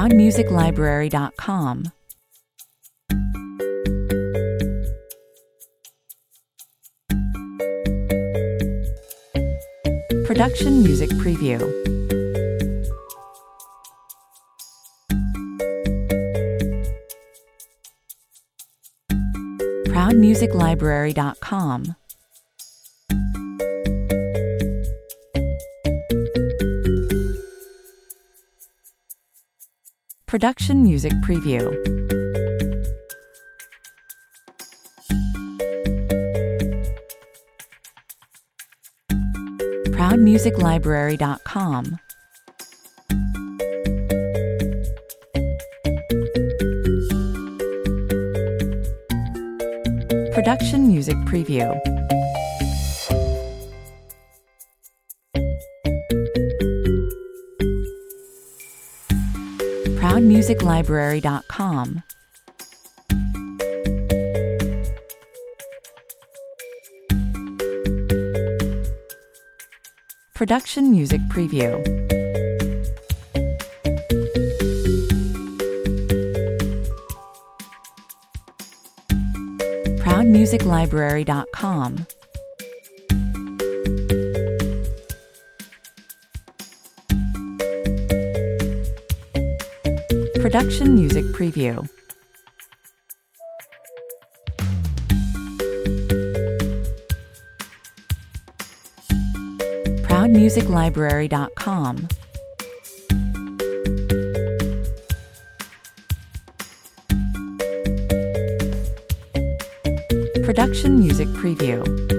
ProudMusicLibrary.com. Production Music Preview. ProudMusicLibrary.com. Production Music Preview. ProudMusicLibrary.com. Production Music Preview. ProudMusicLibrary.com. Production Music Preview. ProudMusicLibrary.com. Production Music Preview. ProudMusicLibrary.com. Production Music Preview.